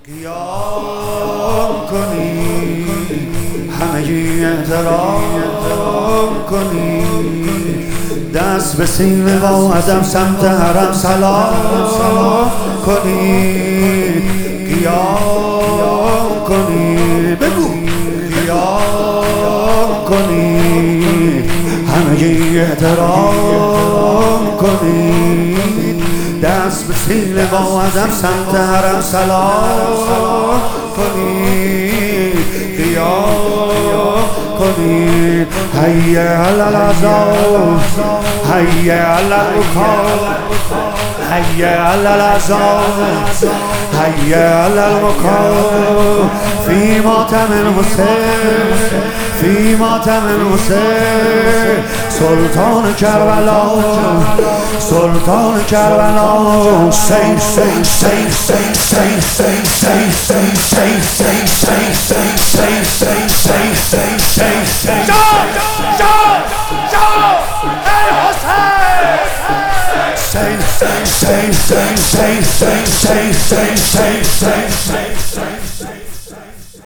قیام کنی همگی احترام کنی دست به سینه با ادب سمت حرم سلام کنی قیام کنی بگو قیام کنی همگی احترام کنی دست به سینه با ادب سمت حرم سلام کنی قیام کنی حی علی العزا حی علی الرکوع حی علی العزا حی علی الرکوع فی ماتم الحسین فی ماتم الحسین سلطان کربلا سلطان کربلا سی سی سی سی سی سی سی سی سی سی سی سی سی سی سی سی سی say say say say say say say say say say